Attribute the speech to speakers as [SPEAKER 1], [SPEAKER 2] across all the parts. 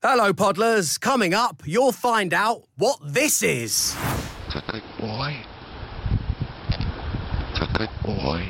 [SPEAKER 1] Hello, Podlers. Coming up, you'll find out what this is.
[SPEAKER 2] It's a good boy. It's a good boy.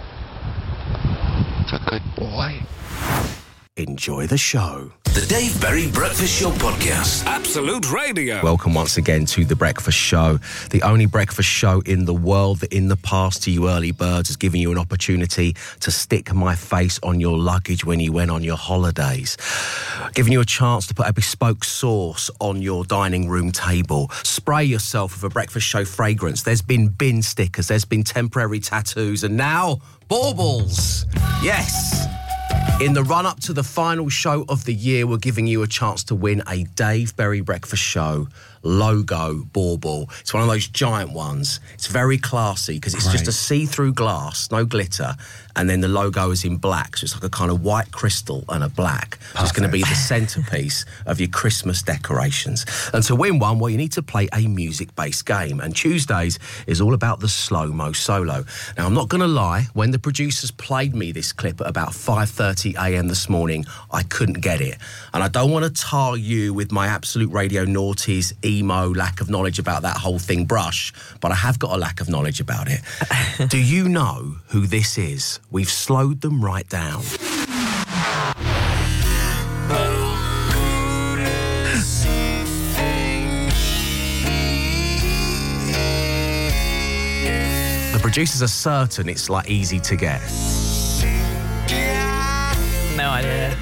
[SPEAKER 2] It's a good boy.
[SPEAKER 1] Enjoy the show.
[SPEAKER 3] The Dave Berry Breakfast Show Podcast. Absolute Radio.
[SPEAKER 1] Welcome once again to The Breakfast Show, the only breakfast show in the world that in the past to you early birds has given you an opportunity to stick my face on your luggage when you went on your holidays. Giving you a chance to put a bespoke sauce on your dining room table. Spray yourself with a breakfast show fragrance. There's been bin stickers, there's been temporary tattoos, and now baubles. Yes. In the run-up to the final show of the year, we're giving you a chance to win a Dave Berry Breakfast Show logo bauble. It's one of those giant ones. It's very classy because it's just a see-through glass, no glitter, and then the logo is in black, so it's like a kind of white crystal and a black. So it's going to be the centrepiece of your Christmas decorations. And to win one, well, you need to play a music-based game, and Tuesdays is all about the slow-mo solo. Now, I'm not going to lie, when the producers played me this clip at about 5:30am this morning, I couldn't get it. And I don't want to tar you with my Absolute Radio naughties, emo, lack of knowledge about that whole thing brush, but I have got a lack of knowledge about it. Do you know who this is? We've slowed them right down. The producers are certain it's like easy to get.
[SPEAKER 4] No idea.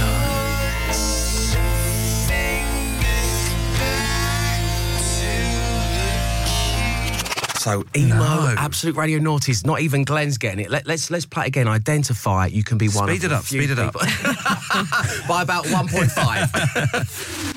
[SPEAKER 1] So emo, Absolute Radio naughties, not even Glenn's getting it. Let's play it again. Identify it. You can be one.
[SPEAKER 5] Speed it up. Speed it up.
[SPEAKER 1] By about 1.5.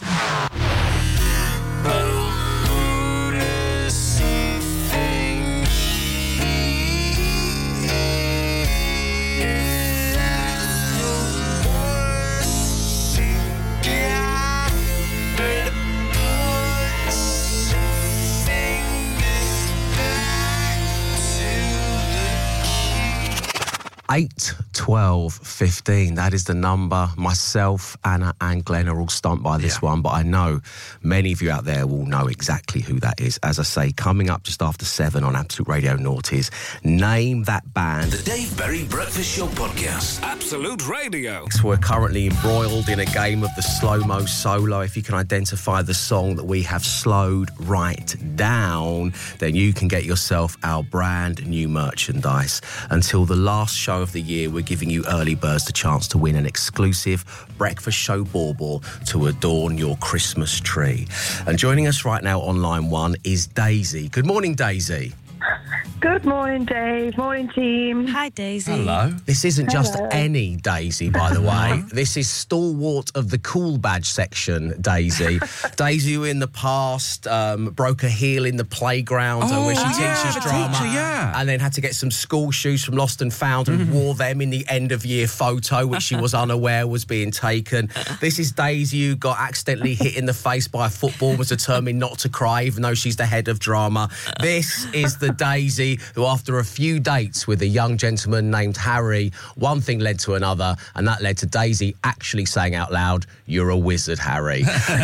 [SPEAKER 1] 8, 12, 15. That is the number. Myself, Anna and Glenn are all stumped by this one, but I know many of you out there will know exactly who that is. As I say, coming up just after 7 on Absolute Radio Naughties, name that band.
[SPEAKER 3] The Dave Berry Breakfast Show Podcast. Absolute Radio.
[SPEAKER 1] We're currently embroiled in a game of the slow-mo solo. If you can identify the song that we have slowed right down, then you can get yourself our brand new merchandise. Until the last show of the year, we're giving you early birds the chance to win an exclusive breakfast show bauble to adorn your Christmas tree. And joining us right now on line 1 is Daisy. Good morning, Daisy.
[SPEAKER 6] Good morning, Dave. Morning, team.
[SPEAKER 4] Hi, Daisy.
[SPEAKER 5] Hello.
[SPEAKER 1] This isn't just any Daisy, by the way. This is stalwart of the cool badge section, Daisy. Daisy, who in the past broke a heel in the playground where she teaches drama. And then had to get some school shoes from Lost and Found and wore them in the end-of-year photo, which she was unaware was being taken. This is Daisy, who got accidentally hit in the face by a football, was determined not to cry, even though she's the head of drama. This is the Daisy who, after a few dates with a young gentleman named Harry, one thing led to another, and that led to Daisy actually saying out loud, "You're a wizard, Harry."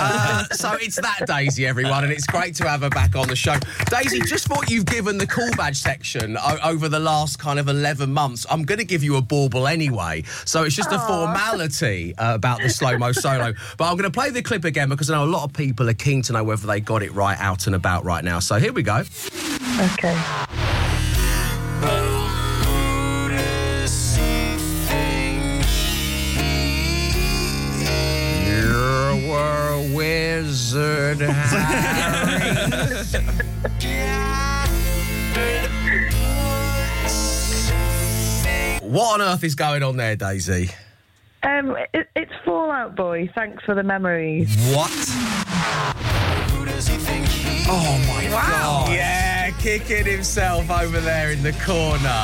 [SPEAKER 1] So it's that Daisy, everyone, and it's great to have her back on the show. Daisy, just what you've given the cool badge section over the last kind of 11 months, I'm going to give you a bauble anyway. So it's just a formality about the slow-mo solo. But I'm going to play the clip again because I know a lot of people are keen to know whether they got it right out and about right now. So here we go.
[SPEAKER 6] Okay.
[SPEAKER 1] You're a wizard, Harry. What on earth is going on there, Daisy?
[SPEAKER 6] It's Fallout Boy. Thanks for the memories.
[SPEAKER 1] What? Oh my God. Yeah, kicking himself over there in the corner.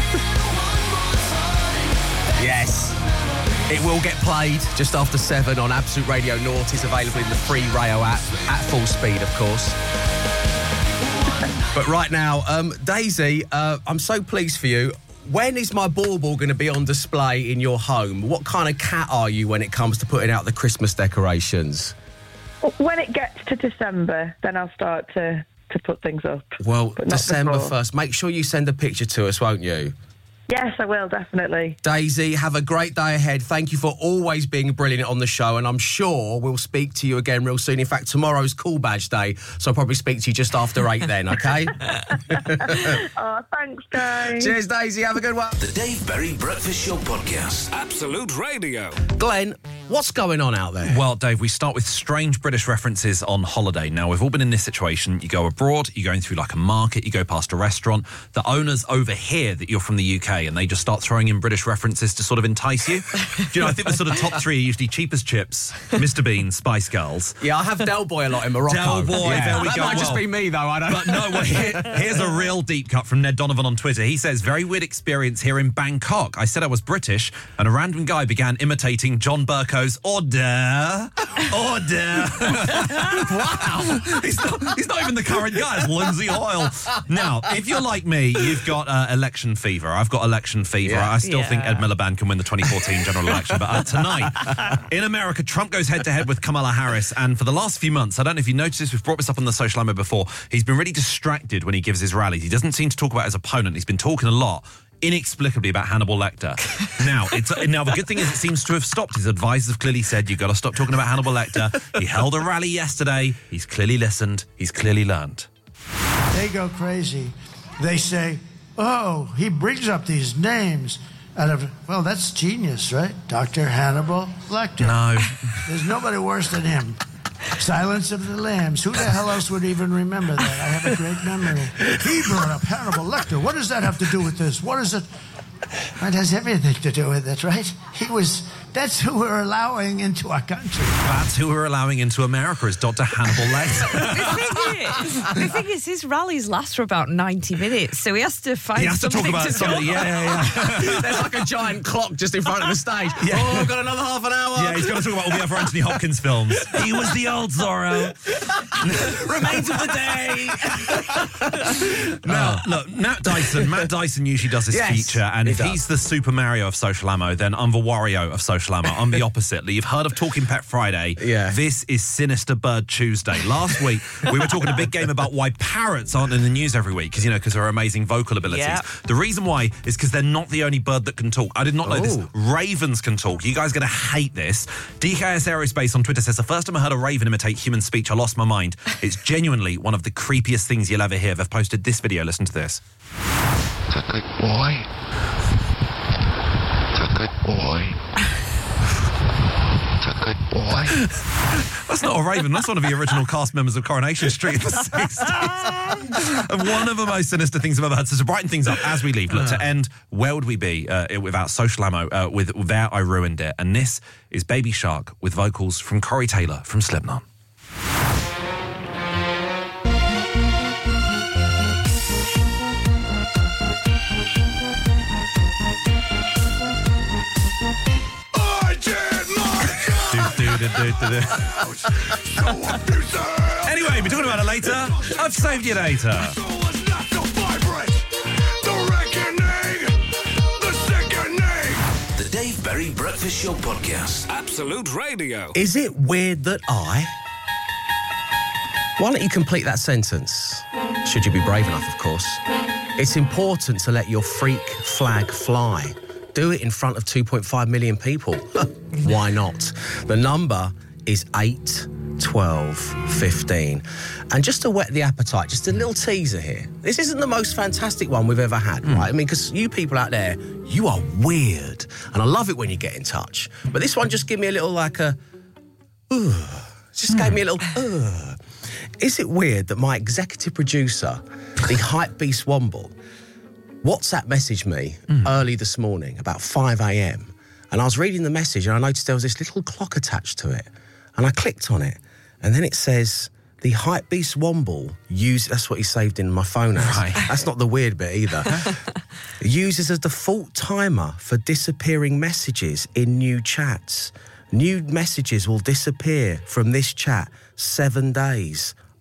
[SPEAKER 1] Yes. It will get played just after 7 on Absolute Radio Naughties, available in the free Rayo app at full speed, of course. But right now, Daisy, I'm so pleased for you. when is my bauble going to be on display in your home? What kind of cat are you when it comes to putting out the Christmas decorations?
[SPEAKER 6] When it gets to December, then I'll start to put things up.
[SPEAKER 1] Well,
[SPEAKER 6] But not
[SPEAKER 1] December
[SPEAKER 6] before.
[SPEAKER 1] 1st. Make sure you send a picture to us, won't you?
[SPEAKER 6] Yes, I will, definitely.
[SPEAKER 1] Daisy, have a great day ahead. Thank you for always being brilliant on the show, and I'm sure we'll speak to you again real soon. In fact, tomorrow's Cool Badge Day, so I'll probably speak to you just after 8 then, okay?
[SPEAKER 6] Oh, thanks, guys.
[SPEAKER 1] Cheers, Daisy. Have a good one.
[SPEAKER 3] The Dave Berry Breakfast Show Podcast. Absolute Radio.
[SPEAKER 1] Glenn, what's going on out there?
[SPEAKER 4] Well, Dave, we start with strange British references on holiday. Now, we've all been in this situation. You go abroad, you're going through like a market, you go past a restaurant. The owners overhear that you're from the UK and they just start throwing in British references to sort of entice you. Do you know, I think the sort of top three are usually Cheap as Chips, Mr. Bean, Spice Girls.
[SPEAKER 1] Yeah, I have Del Boy a lot in Morocco.
[SPEAKER 4] Del Boy, there we
[SPEAKER 1] that
[SPEAKER 4] go.
[SPEAKER 1] might just
[SPEAKER 4] Well,
[SPEAKER 1] be me, though. I don't
[SPEAKER 4] But no, well, here's a real deep cut from Ned Donovan on Twitter. He says, very weird experience here in Bangkok. I said I was British and a random guy began imitating John Burko's order. Wow. He's not even the current guy. It's Lindsay Hoyle. Now, if you're like me, you've got election fever. I've got election fever.
[SPEAKER 1] Yeah.
[SPEAKER 4] I still think Ed Miliband can win the 2014 general election. But tonight, in America, Trump goes head-to-head with Kamala Harris. And for the last few months, I don't know if you noticed this, we've brought this up on the social media before, he's been really distracted when he gives his rallies. He doesn't seem to talk about his opponent. He's been talking a lot, inexplicably, about Hannibal Lecter. Now, the good thing is it seems to have stopped. His advisors have clearly said, you've got to stop talking about Hannibal Lecter. He held a rally yesterday. He's clearly listened. He's clearly learned.
[SPEAKER 5] They go crazy. They say, oh, he brings up these names out of, well, that's genius, right? Dr. Hannibal Lecter.
[SPEAKER 4] No.
[SPEAKER 5] There's nobody worse than him. Silence of the Lambs. Who the hell else would even remember that? I have a great memory. He brought up Hannibal Lecter. What does that have to do with this? What is it? It has everything to do with it, right? That's who we're allowing into our country.
[SPEAKER 4] That's who we're allowing into America is Dr. Hannibal Lecter.
[SPEAKER 7] The thing is, his rallies last for about 90 minutes, so he has to find
[SPEAKER 4] He has to talk
[SPEAKER 7] something
[SPEAKER 4] about
[SPEAKER 7] to
[SPEAKER 4] something.
[SPEAKER 7] talk
[SPEAKER 4] Yeah.
[SPEAKER 1] There's like a giant clock just in front of the stage.
[SPEAKER 4] Yeah.
[SPEAKER 1] Oh, I've got another half an hour.
[SPEAKER 4] Yeah, he's going to talk about all the other Anthony Hopkins films. He was the old Zorro.
[SPEAKER 1] Remains of the day.
[SPEAKER 4] Now, look, Matt Dyson usually does this
[SPEAKER 1] Yes,
[SPEAKER 4] feature, and
[SPEAKER 1] he
[SPEAKER 4] if
[SPEAKER 1] does.
[SPEAKER 4] he's the Super Mario of social ammo, then I'm the Wario of social ammo. I'm the opposite. You've heard of Talking Pet Friday.
[SPEAKER 1] Yeah.
[SPEAKER 4] This is Sinister Bird Tuesday. Last week, we were talking a big game about why parrots aren't in the news every week, because of their amazing vocal abilities.
[SPEAKER 7] Yeah.
[SPEAKER 4] The reason why is because they're not the only bird that can talk. I did not know this.
[SPEAKER 1] Oh.
[SPEAKER 4] Ravens can talk. You guys are going to hate this. DKS Aerospace on Twitter says, the first time I heard a raven imitate human speech, I lost my mind. It's genuinely one of the creepiest things you'll ever hear. They've posted this video. Listen to this.
[SPEAKER 2] It's a good boy. It's a good boy. It's a good boy.
[SPEAKER 4] That's not a raven. That's one of the original cast members of Coronation Street in the 60s. And one of the most sinister things I've ever heard. So to brighten things up as we leave, look, to end, where would we be without social ammo? Without I Ruined It. And this is Baby Shark with vocals from Corey Taylor from Slipknot. Anyway, we're talking about it later. I've saved you later.
[SPEAKER 3] The Dave Berry Breakfast Show Podcast. Absolute Radio.
[SPEAKER 1] Is it weird that I... Why don't you complete that sentence? Should you be brave enough, of course. It's important to let your freak flag fly. Do it in front of 2.5 million people. Why not? The number is 8, 12, 15. And just to whet the appetite, just a little teaser here. This isn't the most fantastic one we've ever had, right? I mean, because you people out there, you are weird. And I love it when you get in touch. But this one just give me a little like a... Just gave me a little... Is it weird that my executive producer, the hype beast Womble, WhatsApp messaged me early this morning, about 5 a.m. And I was reading the message and I noticed there was this little clock attached to it. And I clicked on it. And then it says, the hype beast Womble that's what he saved in my phone as.
[SPEAKER 4] Right.
[SPEAKER 1] That's not the weird bit either. Uses a default timer for disappearing messages in new chats. New messages will disappear from this chat 7 days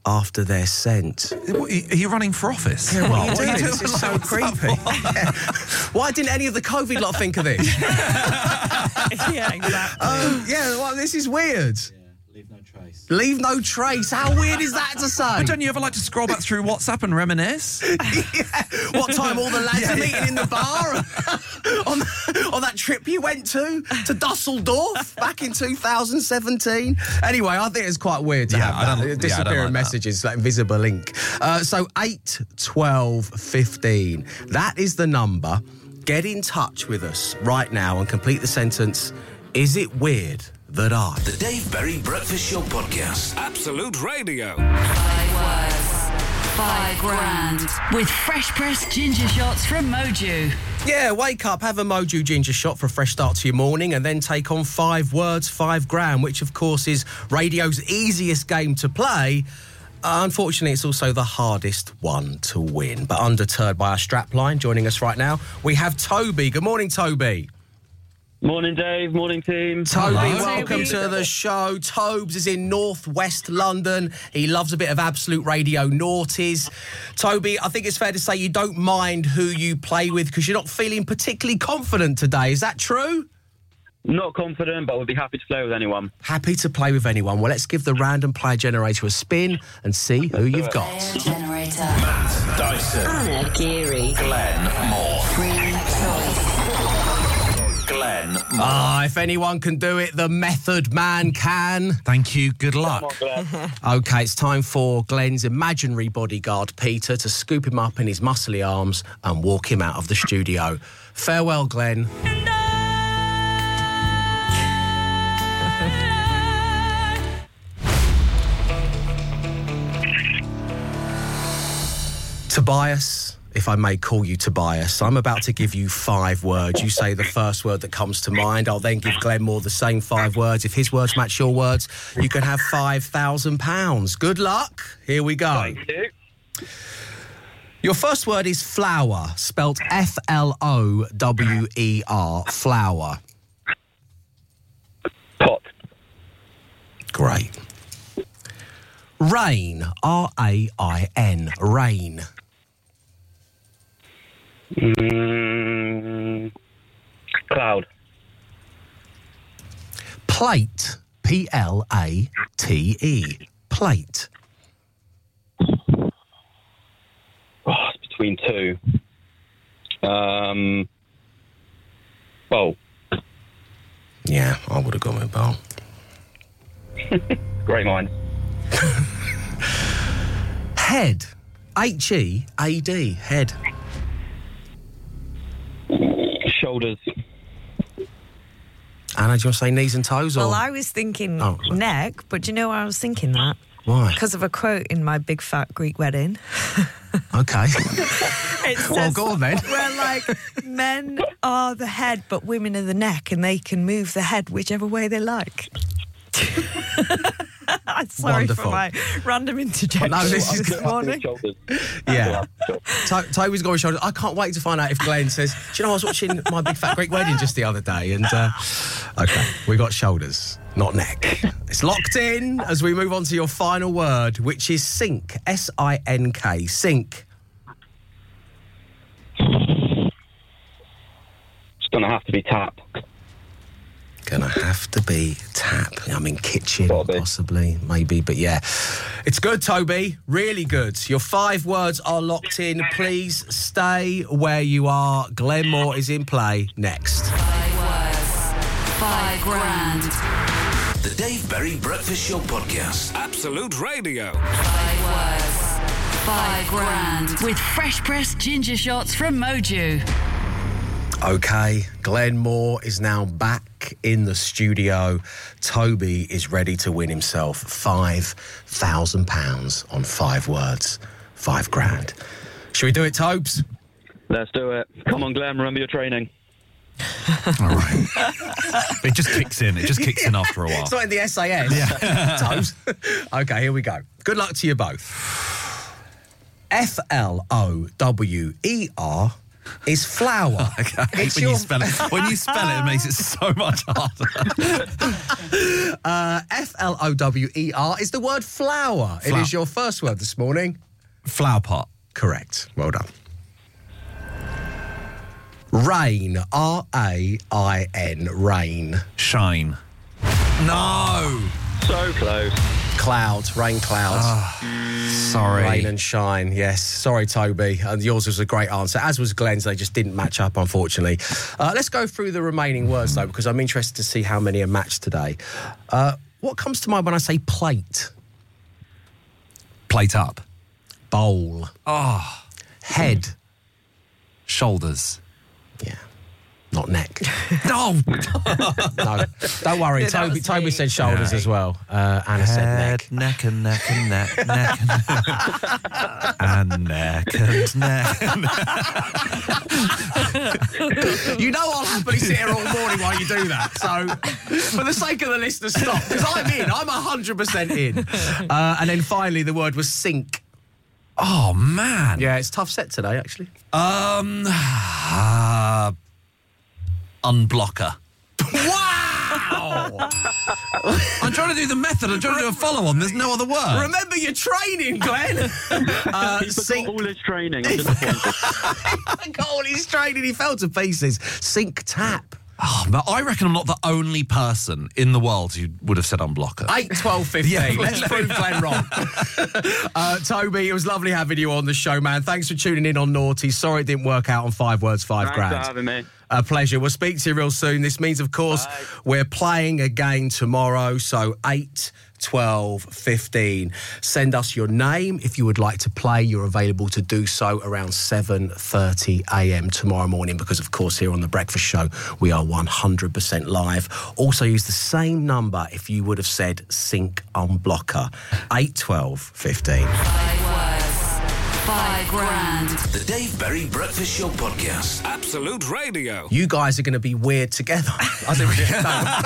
[SPEAKER 1] after they're sent.
[SPEAKER 4] Are you running for office?
[SPEAKER 1] Yeah, what are you doing?
[SPEAKER 4] doing?
[SPEAKER 1] This is so creepy. Yeah. Why didn't any of the COVID lot think of this?
[SPEAKER 7] Yeah, exactly.
[SPEAKER 1] Well, this is weird.
[SPEAKER 8] Leave no trace.
[SPEAKER 1] Leave no trace. How weird is that to say?
[SPEAKER 4] But don't you ever like to scroll back through WhatsApp and reminisce?
[SPEAKER 1] What time all the lads are meeting in the bar on that trip you went to Dusseldorf back in 2017? Anyway, I think it's quite weird to have that. Disappearing
[SPEAKER 4] like
[SPEAKER 1] messages, like invisible ink. So 8, 12, 15. That is the number. Get in touch with us right now and complete the sentence. Is it weird that I...
[SPEAKER 3] The Dave Berry Breakfast Show Podcast. Absolute Radio.
[SPEAKER 9] 5 words, 5 grand. With fresh pressed ginger shots from Moju.
[SPEAKER 1] Yeah, wake up, have a Moju ginger shot for a fresh start to your morning, and then take on 5 words, 5 grand, which of course is radio's easiest game to play. Unfortunately, it's also the hardest one to win. But undeterred by our strapline, joining us right now, we have Toby. Good morning, Toby.
[SPEAKER 10] Morning, Dave. Morning, team.
[SPEAKER 1] Toby, welcome to the show. Tobes is in northwest London. He loves a bit of Absolute Radio noughties. Toby, I think it's fair to say you don't mind who you play with because you're not feeling particularly confident today. Is that true?
[SPEAKER 10] Not confident, but would be happy to play with anyone.
[SPEAKER 1] Happy to play with anyone. Well, let's give the random player generator a spin and see who you've got.
[SPEAKER 9] Player generator.
[SPEAKER 3] Matt Dyson.
[SPEAKER 9] Anna Geary.
[SPEAKER 3] Glenn Moore.
[SPEAKER 9] Free choice.
[SPEAKER 3] Glenn Moore.
[SPEAKER 1] If anyone can do it, the Method Man can.
[SPEAKER 4] Thank you. Good luck.
[SPEAKER 1] OK, it's time for Glenn's imaginary bodyguard, Peter, to scoop him up in his muscly arms and walk him out of the studio. Farewell, Glenn. Tobias, if I may call you Tobias, I'm about to give you 5 words. You say the first word that comes to mind. I'll then give Glenn Moore the same 5 words. If his words match your words, you can have £5,000. Good luck. Here we go.
[SPEAKER 10] Thank you.
[SPEAKER 1] Your first word is flower, spelt Flower. Flower.
[SPEAKER 10] Pot.
[SPEAKER 1] Great. Rain, R-A-I-N, rain.
[SPEAKER 10] Cloud.
[SPEAKER 1] Plate, P-L-A-T-E, plate.
[SPEAKER 10] It's between 2. Bowl.
[SPEAKER 1] Yeah, I would have gone with bowl.
[SPEAKER 10] Great minds.
[SPEAKER 1] Head, H-E-A-D, head.
[SPEAKER 10] Shoulders.
[SPEAKER 1] Anna, do you want to say knees and toes? Or?
[SPEAKER 7] Well, I was thinking
[SPEAKER 1] Oh.
[SPEAKER 7] neck, but do you know why I was thinking that?
[SPEAKER 1] Why?
[SPEAKER 7] Because of a quote in My Big Fat Greek Wedding.
[SPEAKER 1] Okay.
[SPEAKER 7] It
[SPEAKER 1] Well,
[SPEAKER 7] says,
[SPEAKER 1] go on then.
[SPEAKER 7] where, like, men are the head, but women are the neck, and they can move the head whichever way they like. I'm sorry
[SPEAKER 1] Wonderful.
[SPEAKER 7] for my random interjection
[SPEAKER 1] No, this is
[SPEAKER 7] this morning.
[SPEAKER 10] Shoulders.
[SPEAKER 1] Yeah. Toby's got his shoulders. I can't wait to find out if Glenn says, do you know, I was watching My Big Fat Greek Wedding just the other day, and, OK, we got shoulders, not neck. It's locked in as we move on to your final word, which is sink, S-I-N-K, sink.
[SPEAKER 10] It's going to have to be tap.
[SPEAKER 1] Gonna have to be tap. I mean, kitchen,
[SPEAKER 10] Probably.
[SPEAKER 1] possibly, maybe, but yeah. It's good, Toby. Really good. Your 5 words are locked in. Please stay where you are. Glenn Moore is in play next.
[SPEAKER 9] 5 words, 5 grand.
[SPEAKER 3] The Dave Berry Breakfast Show Podcast. Absolute Radio.
[SPEAKER 9] 5 words, 5 grand. With fresh pressed ginger shots from Moju.
[SPEAKER 1] OK, Glenn Moore is now back in the studio. Toby is ready to win himself £5,000 on 5 words, 5 grand. Should we do it, Tobes?
[SPEAKER 10] Let's do it. Come on, Glenn. Remember your training.
[SPEAKER 4] All right. It just kicks in. It just kicks in after a while.
[SPEAKER 1] It's not in the SAS. Yeah. Tobes. OK, here we go. Good luck to you both. Flower, is flour.
[SPEAKER 4] I hate when you spell it. When you spell it, it makes it so much harder.
[SPEAKER 1] Flower is the word flour. It is your first word this morning.
[SPEAKER 4] Flower pot.
[SPEAKER 1] Correct. Well done. Rain. R-A-I-N. Rain.
[SPEAKER 4] Shine. No.
[SPEAKER 10] So close.
[SPEAKER 1] Clouds. Rain clouds.
[SPEAKER 4] Sorry.
[SPEAKER 1] Rain and shine, yes. Sorry, Toby. Yours was a great answer, as was Glenn's. They just didn't match up, unfortunately. Let's go through the remaining words, though, because I'm interested to see how many are matched today. What comes to mind when I say plate?
[SPEAKER 4] Plate up.
[SPEAKER 1] Bowl.
[SPEAKER 4] Oh.
[SPEAKER 1] Head.
[SPEAKER 4] Shoulders.
[SPEAKER 1] Yeah. Not neck.
[SPEAKER 4] No.
[SPEAKER 1] No. Don't worry.
[SPEAKER 7] No,
[SPEAKER 1] Toby said shoulders as well. Anna said neck.
[SPEAKER 4] Neck and neck and neck. Neck and and neck and neck.
[SPEAKER 1] You know I'll happily sit here all morning while you do that. So, for the sake of the listeners, stop. Because I'm in. I'm 100% in. And then finally, the word was sink.
[SPEAKER 4] Oh, man.
[SPEAKER 1] Yeah, it's a tough set today, actually.
[SPEAKER 4] Unblocker.
[SPEAKER 1] Wow!
[SPEAKER 4] I'm trying to do the method. I'm trying to do a follow-on. There's no other word.
[SPEAKER 1] Remember your training, Glenn.
[SPEAKER 10] He's got all his training. I'm disappointed.
[SPEAKER 1] Got all his training. He fell to pieces. Sink tap.
[SPEAKER 4] Oh, but I reckon I'm not the only person in the world who would have said unblocker.
[SPEAKER 1] 8, 12, 15.
[SPEAKER 4] Yeah.
[SPEAKER 1] Let's prove Glenn wrong. Toby, it was lovely having you on the show, man. Thanks for tuning in on Naughty. Sorry it didn't work out on 5 words, 5 grand.
[SPEAKER 10] Thanks for having me.
[SPEAKER 1] A pleasure. We'll speak to you real soon. This means, of course, we're playing again tomorrow. So 8, 12, 15. Send us your name. If you would like to play, you're available to do so around 7:30 a.m. tomorrow morning because, of course, here on The Breakfast Show, we are 100% live. Also use the same number if you would have said sync unblocker. 8, 12, 15.
[SPEAKER 9] 5 words, 5 grand.
[SPEAKER 3] The Dave Berry Breakfast Show Podcast. Absolute Radio.
[SPEAKER 1] You guys are going to be weird together. I didn't really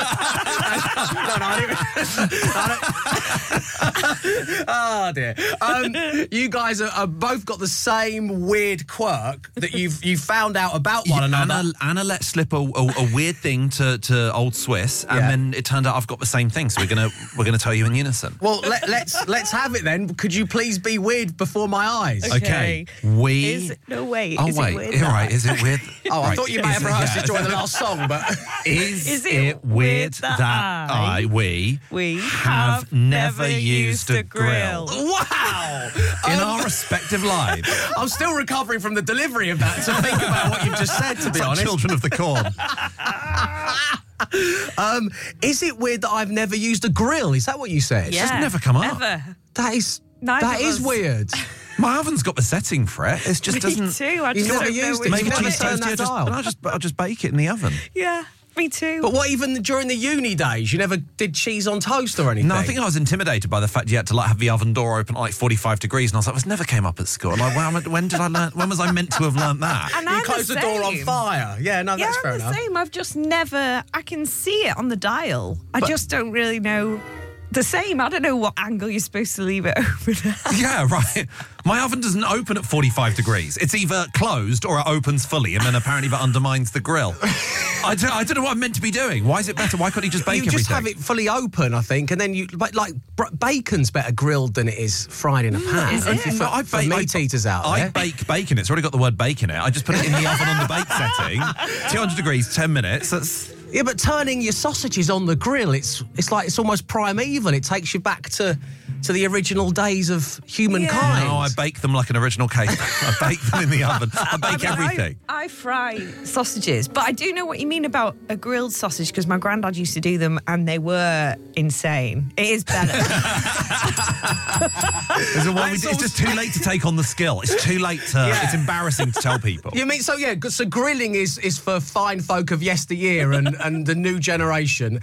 [SPEAKER 1] Oh, dear. You guys are both got the same weird quirk that you've found out about one another.
[SPEAKER 4] Anna let slip a weird thing to Old Swiss, and then it turned out I've got the same thing. So we're gonna tell you in unison.
[SPEAKER 1] Well, let's have it then. Could you please be weird before my eyes?
[SPEAKER 4] Okay.
[SPEAKER 7] Is it, no, wait.
[SPEAKER 4] Oh,
[SPEAKER 7] is
[SPEAKER 4] wait.
[SPEAKER 7] It weird
[SPEAKER 4] All right. Is it weird?
[SPEAKER 1] Oh, I
[SPEAKER 4] Right.
[SPEAKER 1] thought you may have rehearsed it during the last song, but
[SPEAKER 4] Is it weird that we have never used a grill
[SPEAKER 1] Wow!
[SPEAKER 4] in our respective lives?
[SPEAKER 1] I'm still recovering from the delivery of that to think about what you've just said, to be
[SPEAKER 4] It's like
[SPEAKER 1] honest.
[SPEAKER 4] Children of the Corn.
[SPEAKER 1] Is it weird that I've never used a grill? Is that what you said?
[SPEAKER 7] Yeah.
[SPEAKER 4] just never come up.
[SPEAKER 7] Never.
[SPEAKER 1] That is
[SPEAKER 7] Neither
[SPEAKER 1] that
[SPEAKER 7] of
[SPEAKER 1] is
[SPEAKER 7] us.
[SPEAKER 1] weird.
[SPEAKER 4] My oven's got the setting for it. It just doesn't.
[SPEAKER 7] Me too. I
[SPEAKER 1] You've
[SPEAKER 7] just
[SPEAKER 1] never
[SPEAKER 7] don't know
[SPEAKER 1] used it.
[SPEAKER 7] which
[SPEAKER 1] Maybe
[SPEAKER 4] Make a
[SPEAKER 7] one
[SPEAKER 1] just
[SPEAKER 4] cheese
[SPEAKER 1] turn
[SPEAKER 7] it
[SPEAKER 1] that
[SPEAKER 7] is.
[SPEAKER 1] dial.
[SPEAKER 4] I'll just bake it in the oven.
[SPEAKER 7] Yeah, me too.
[SPEAKER 1] But what, even during the uni days, you never did cheese on toast or anything?
[SPEAKER 4] No, I think I was intimidated by the fact you had to have the oven door open at 45 degrees, and I was like, this never came up at school. Like, when did I learn? When was I meant to have learned that?
[SPEAKER 7] And
[SPEAKER 1] you
[SPEAKER 7] I'm
[SPEAKER 1] closed the door on
[SPEAKER 7] same.
[SPEAKER 1] fire. Yeah, no,
[SPEAKER 7] Yeah,
[SPEAKER 1] that's fair
[SPEAKER 7] I'm the
[SPEAKER 1] enough.
[SPEAKER 7] same. I've just never. I can see it on the dial. I just don't really know the same. I don't know what angle you're supposed to leave it open at.
[SPEAKER 4] Yeah, right. My oven doesn't open at 45 degrees. It's either closed or it opens fully, and then apparently that undermines the grill. I don't know what I'm meant to be doing. Why is it better? Why can't you just bake
[SPEAKER 1] You
[SPEAKER 4] everything?
[SPEAKER 1] just have it fully open, I think, and then bacon's better grilled than it is fried in a pan.
[SPEAKER 7] is it?
[SPEAKER 1] For meat eaters out
[SPEAKER 4] I
[SPEAKER 1] there.
[SPEAKER 4] bake bacon. It's already got the word bake in it. I just put it in the oven on the bake setting. 200 degrees, 10 minutes. That's...
[SPEAKER 1] Yeah, but turning your sausages on the grill, it's like it's almost primeval. It takes you back to the original days of humankind.
[SPEAKER 4] No, I bake them like an original cake. I bake them in the oven. I bake everything.
[SPEAKER 7] I fry sausages, but I do know what you mean about a grilled sausage because my granddad used to do them and they were insane. It is better.
[SPEAKER 4] It's just too late to take on the skill. It's too late to...
[SPEAKER 1] Yeah.
[SPEAKER 4] It's embarrassing to tell people.
[SPEAKER 1] You mean so? Yeah, so grilling is for fine folk of yesteryear and the new generation.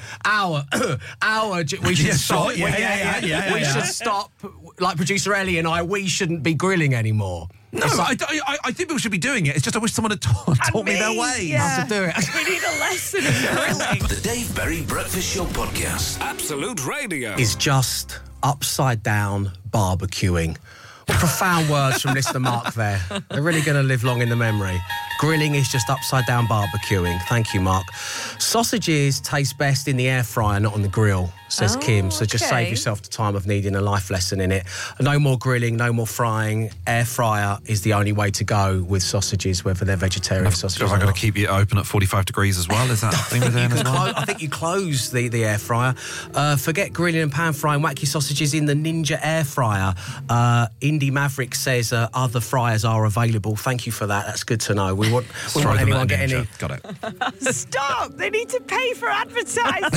[SPEAKER 1] We should
[SPEAKER 4] Yeah,
[SPEAKER 1] stop.
[SPEAKER 4] sure. Yeah,
[SPEAKER 1] We should stop. Like producer Ellie and I, we shouldn't be grilling anymore.
[SPEAKER 4] No, I think people should be doing it. It's just I wish someone had taught me their ways.
[SPEAKER 7] Yeah.
[SPEAKER 1] How to do it.
[SPEAKER 7] We need a lesson in grilling.
[SPEAKER 3] The Dave Berry Breakfast Show Podcast. Absolute Radio.
[SPEAKER 1] Is just upside down barbecuing. What profound words from listener Mark there. They're really going to live long in the memory. Grilling is just upside-down barbecuing. Thank you, Mark. Sausages taste best in the air fryer, not on the grill, says Kim. So just save yourself the time of needing a life lesson in it. No more grilling, no more frying. Air fryer is the only way to go with sausages, whether they're vegetarian sausages or
[SPEAKER 4] Have I got
[SPEAKER 1] not.
[SPEAKER 4] to keep it open at 45 degrees as well? Is that the thing we're doing as well?
[SPEAKER 1] I think you close the air fryer. Forget grilling and pan frying. Whack your sausages in the Ninja air fryer. Indie Maverick says other fryers are available. Thank you for that. That's good to know. We want anyone get any.
[SPEAKER 4] Got it.
[SPEAKER 7] Stop! They need to pay for advertising.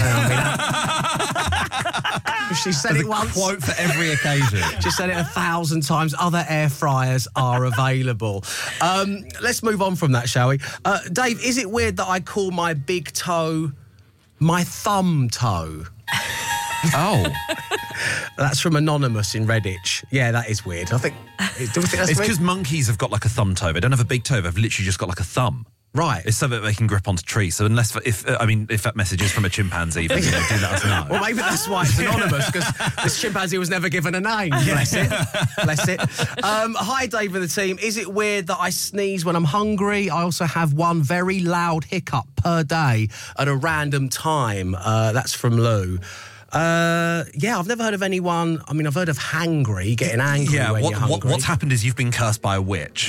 [SPEAKER 1] She said it once.
[SPEAKER 4] Quote for every occasion.
[SPEAKER 1] She said it 1,000 times. Other air fryers are available. Let's move on from that, shall we? Dave, is it weird that I call my big toe my thumb toe?
[SPEAKER 4] Oh.
[SPEAKER 1] That's from Anonymous in Redditch. Yeah, that is weird. I think... Do we think that's
[SPEAKER 4] It's
[SPEAKER 1] weird?
[SPEAKER 4] because monkeys have got like a thumb toe. They don't have a big toe. They've literally just got like a thumb.
[SPEAKER 1] Right.
[SPEAKER 4] It's so that they can grip onto trees. So if that message is from a chimpanzee, then do let us know.
[SPEAKER 1] Well, maybe that's why it's anonymous, because this chimpanzee was never given a name. Bless it. Bless it. Hi, Dave and the team. Is it weird that I sneeze when I'm hungry? I also have one very loud hiccup per day at a random time. That's from Lou. Yeah, I've never heard of anyone. I mean, I've heard of hangry, getting angry when you're hungry.
[SPEAKER 4] What's happened is you've been cursed by a witch.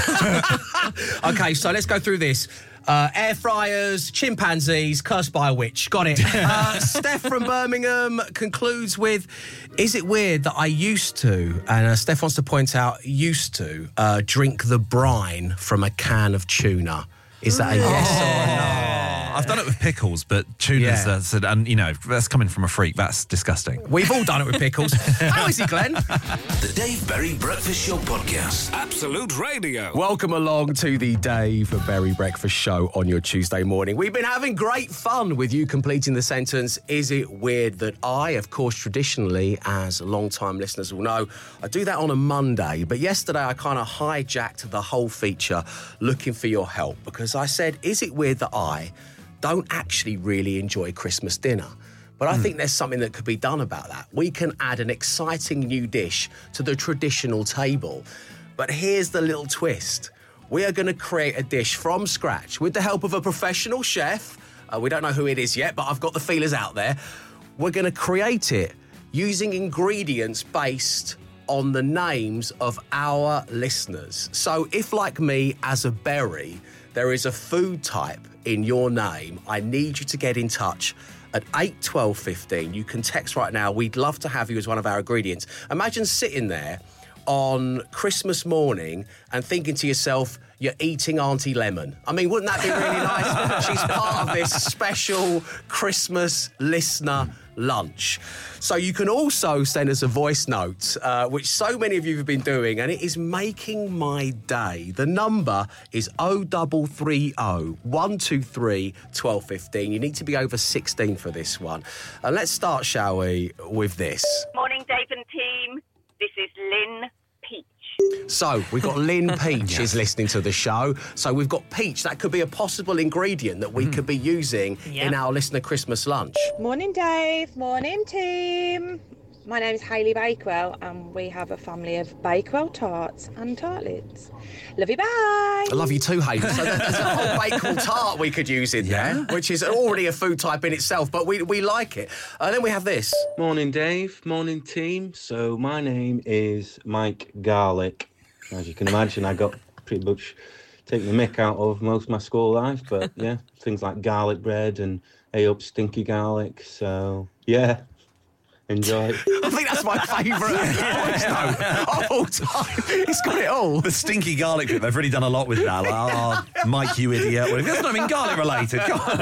[SPEAKER 1] Okay, so let's go through this. Air fryers, chimpanzees, cursed by a witch. Got it. Steph from Birmingham concludes with, is it weird that I used to, and Steph wants to point out, used to drink the brine from a can of tuna? Is that a yes or no?
[SPEAKER 4] I've done it with pickles, but tuna's, and you know, that's coming from a freak. That's disgusting.
[SPEAKER 1] We've all done it with pickles. How is he, Glenn?
[SPEAKER 3] The Dave Berry Breakfast Show Podcast. Absolute Radio.
[SPEAKER 1] Welcome along to the Dave Berry Breakfast Show on your Tuesday morning. We've been having great fun with you completing the sentence, is it weird that I, of course, traditionally, as long-time listeners will know, I do that on a Monday, but yesterday I kind of hijacked the whole feature looking for your help, because I said, is it weird that I don't actually really enjoy Christmas dinner? But I think there's something that could be done about that. We can add an exciting new dish to the traditional table. But here's the little twist. We are going to create a dish from scratch with the help of a professional chef. We don't know who it is yet, but I've got the feelers out there. We're going to create it using ingredients based on the names of our listeners. So if, like me, as a berry, there is a food type in your name, I need you to get in touch at 8 12 15. You can text right now. We'd love to have you as one of our ingredients. Imagine sitting there on Christmas morning and thinking to yourself, you're eating Auntie Lemon. I mean, wouldn't that be really nice? She's part of this special Christmas listener lunch. So you can also send us a voice note, which so many of you have been doing, and it is making my day. The number is 0330 123 1215. You need to be over 16 for this one. And let's start, shall we, with this.
[SPEAKER 8] Morning, Dave and team. This is Lynn Peach.
[SPEAKER 1] So we've got Lynn Peach is listening to the show. So we've got peach. That could be a possible ingredient that we could be using in our listener Christmas lunch.
[SPEAKER 11] Morning, Dave. Morning, team. My name is Hayley Bakewell, and we have a family of Bakewell tarts and tartlets. Love you, bye.
[SPEAKER 1] I love you too, Hayley. So there's a whole Bakewell tart we could use in there, which is already a food type in itself, but we like it. And then we have this.
[SPEAKER 12] Morning, Dave. Morning, team. So my name is Mike Garlic. As you can imagine, I got pretty much taken the mick out of most of my school life, but yeah, things like garlic bread and up stinky garlic. So yeah. Enjoy.
[SPEAKER 1] I think that's my favourite voice note of all time. It's got it all.
[SPEAKER 4] The stinky garlic bit, they've really done a lot with that. Like, oh, Mike, you idiot. Well, that's not even garlic related.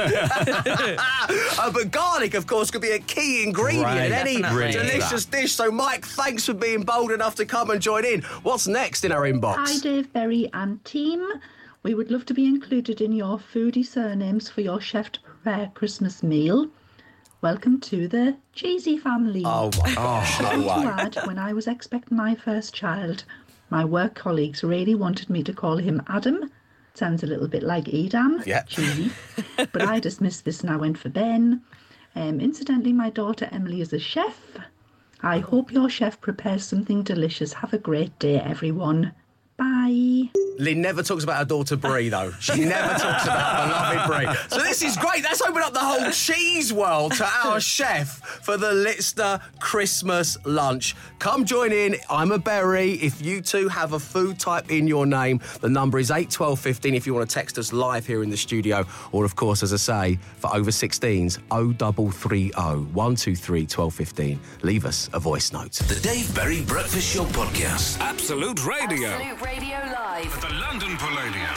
[SPEAKER 1] But garlic, of course, could be a key ingredient in any delicious dish. So, Mike, thanks for being bold enough to come and join in. What's next in our inbox?
[SPEAKER 13] Hi, Dave Berry and team. We would love to be included in your foodie surnames for your chef to prepare Christmas meal. Welcome to the Cheesy family.
[SPEAKER 1] Oh, my gosh, no way.
[SPEAKER 13] To add, when I was expecting my first child, my work colleagues really wanted me to call him Adam. Sounds a little bit like Edam, cheesy. But I dismissed this and I went for Ben. Incidentally, my daughter Emily is a chef. I hope your chef prepares something delicious. Have a great day, everyone. Bye.
[SPEAKER 1] Lynn never talks about her daughter Brie, though. She never talks about beloved Brie. So this is great. That's opened up the whole cheese world to our chef for the Litster Christmas lunch. Come join in. I'm a berry. If you two have a food type in your name, the number is 81215 if you want to text us live here in the studio. Or, of course, as I say, for over 16s, 0330 123 1215. Leave us a voice note.
[SPEAKER 3] The Dave Berry Breakfast Show Podcast. Absolute Radio.
[SPEAKER 9] Absolute Radio Live.
[SPEAKER 3] At the London Palladium.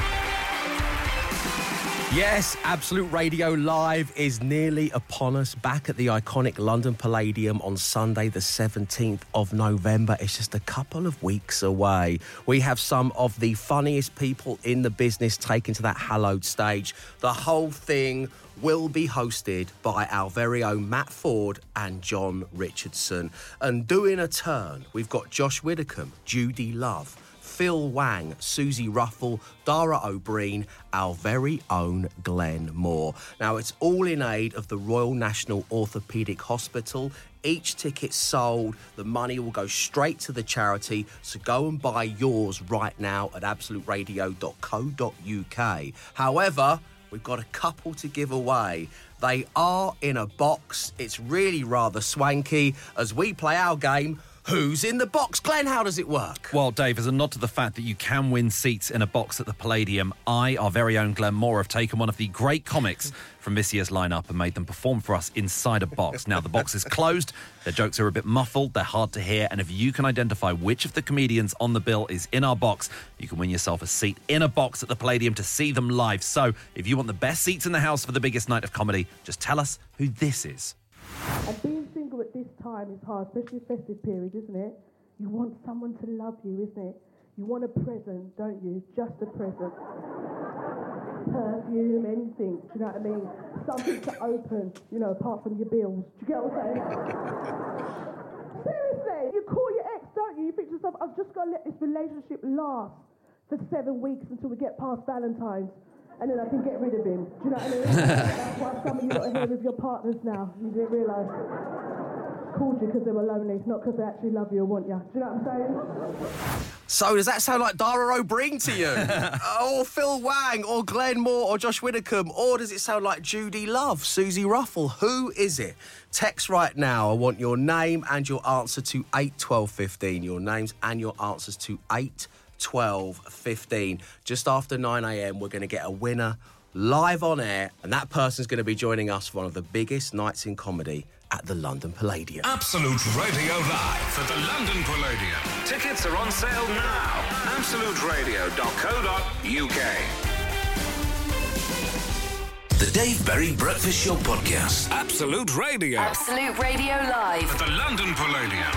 [SPEAKER 1] Yes, Absolute Radio Live is nearly upon us, back at the iconic London Palladium on Sunday the 17th of November. It's just a couple of weeks away. We have some of the funniest people in the business taken to that hallowed stage. The whole thing will be hosted by our very own Matt Ford and John Richardson. And doing a turn, we've got Josh Widdicombe, Judy Love, Phil Wang, Susie Ruffle, Dara O'Brien, our very own Glenn Moore. Now, it's all in aid of the Royal National Orthopaedic Hospital. Each ticket sold, the money will go straight to the charity, so go and buy yours right now at absoluteradio.co.uk. However, we've got a couple to give away. They are in a box. It's really rather swanky as we play our game, Who's in the Box? Glenn, how does it work?
[SPEAKER 4] Well, Dave, as a nod to the fact that you can win seats in a box at the Palladium, I, our very own Glenn Moore, have taken one of the great comics from this year's lineup and made them perform for us inside a box. Now, the box is closed, their jokes are a bit muffled, they're hard to hear, and if you can identify which of the comedians on the bill is in our box, you can win yourself a seat in a box at the Palladium to see them live. So, if you want the best seats in the house for the biggest night of comedy, just tell us who this is.
[SPEAKER 14] And being single at this time is hard, especially festive period, isn't it? You want someone to love you, isn't it? You want a present, don't you? Just a present. Perfume, anything, do you know what I mean? Something to open, you know, apart from your bills. Do you get what I'm saying? Seriously, you call your ex, don't you? You think to yourself, I've just got to let this relationship last for 7 weeks until we get past Valentine's. And then I can get rid of him. Do you know what I mean? That's why some of you lot are here with your partners now. You didn't realise. Called you because they were lonely, not because they actually love you or want you. Do you know what I'm saying?
[SPEAKER 1] So does that sound like Dara O'Brien to you? Or Phil Wang, or Glenn Moore, or Josh Widdicombe? Or does it sound like Judy Love, Susie Ruffle? Who is it? Text right now. I want your name and your answer to 81215. Your names and your answers to 81215. Just after 9 a.m, we're going to get a winner live on air, and that person's going to be joining us for one of the biggest nights in comedy at the London Palladium.
[SPEAKER 3] Absolute Radio Live at the London Palladium. Tickets are on sale now. absoluteradio.co.uk. The Dave Berry Breakfast Show Podcast. Absolute Radio.
[SPEAKER 9] Absolute Radio Live.
[SPEAKER 3] At the London Palladium.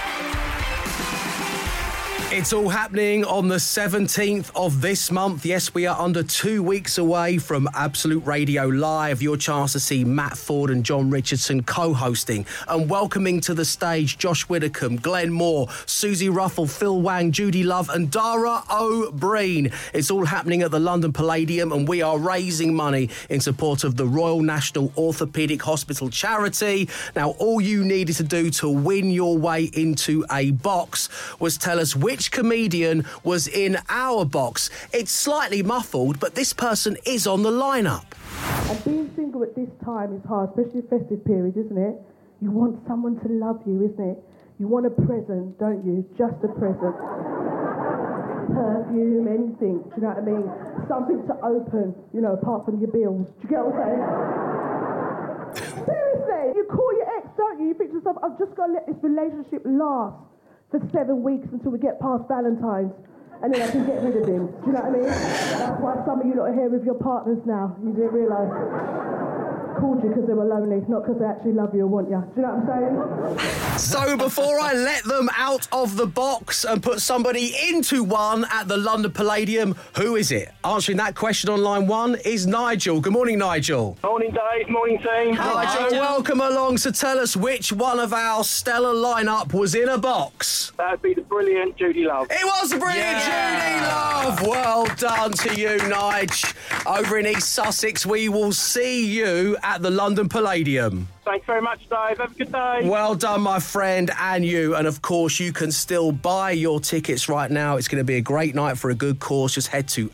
[SPEAKER 1] It's all happening on the 17th of this month. Yes, we are under 2 weeks away from Absolute Radio Live. Your chance to see Matt Ford and John Richardson co-hosting and welcoming to the stage Josh Widdicombe, Glenn Moore, Susie Ruffle, Phil Wang, Judy Love and Dara O'Brien. It's all happening at the London Palladium, and we are raising money in support of the Royal National Orthopaedic Hospital charity. Now, all you needed to do to win your way into a box was tell us which comedian was in our box. It's slightly muffled, but this person is on the lineup.
[SPEAKER 14] And being single at this time is hard, especially festive period, isn't it? You want someone to love you, isn't it? You want a present, don't you? Just a present. Perfume, anything, do you know what I mean? Something to open, you know, apart from your bills. Do you get what I'm saying? Seriously, you call your ex, don't you? You think to yourself, I've just got to let this relationship last for 7 weeks until we get past Valentine's, and then I can get rid of him. Do you know what I mean? That's why some of you lot are here with your partners now. You didn't realise. Called you because they were lonely, not because they actually love you or want you. Do you know what I'm saying?
[SPEAKER 1] So before I let them out of the box and put somebody into one at the London Palladium, who is it? Answering that question on line one is Nigel. Good morning, Nigel.
[SPEAKER 15] Morning, Dave. Morning, team.
[SPEAKER 1] Nigel, welcome along. So tell us which one of our stellar lineup was in a box.
[SPEAKER 15] That'd be the brilliant Judy Love.
[SPEAKER 1] It was the brilliant Judy Love. Well done to you, Nige. Over in East Sussex, we will see you at the London Palladium.
[SPEAKER 15] Thanks very much, Dave. Have a good day.
[SPEAKER 1] Well done, my friend, and you. And of course, you can still buy your tickets right now. It's going to be a great night for a good cause. Just head to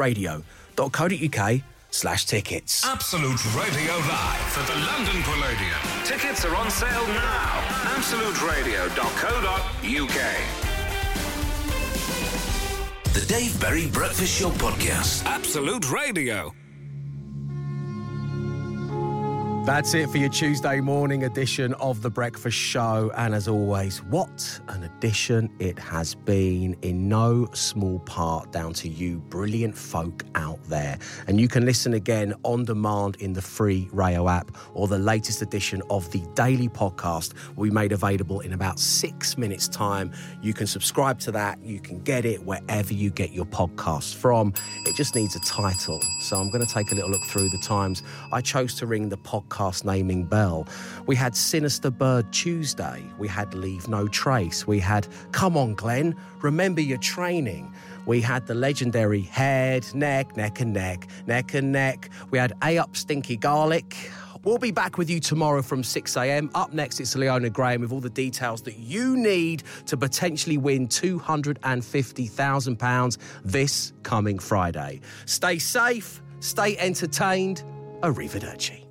[SPEAKER 1] absoluteradio.co.uk/tickets.
[SPEAKER 3] Absolute Radio Live at the London Palladium. Tickets are on sale now. absoluteradio.co.uk. The Dave Berry Breakfast Show Podcast. Absolute Radio.
[SPEAKER 1] That's it for your Tuesday morning edition of The Breakfast Show. And as always, what an edition it has been, in no small part down to you brilliant folk out there. And you can listen again on demand in the free Rayo app, or the latest edition of the daily podcast will be made available in about 6 minutes' time. You can subscribe to that. You can get it wherever you get your podcasts from. It just needs a title. So I'm going to take a little look through the times I chose to ring the podcast naming bell. We had Sinister Bird Tuesday. We had Leave No Trace. We had Come On Glenn, Remember Your Training. We had the legendary Head, Neck, Neck and Neck, Neck and Neck. We had A Up Stinky Garlic. We'll be back with you tomorrow from 6 a.m. Up next, it's Leona Graham with all the details that you need to potentially win £250,000 this coming Friday. Stay safe, stay entertained. Arrivederci.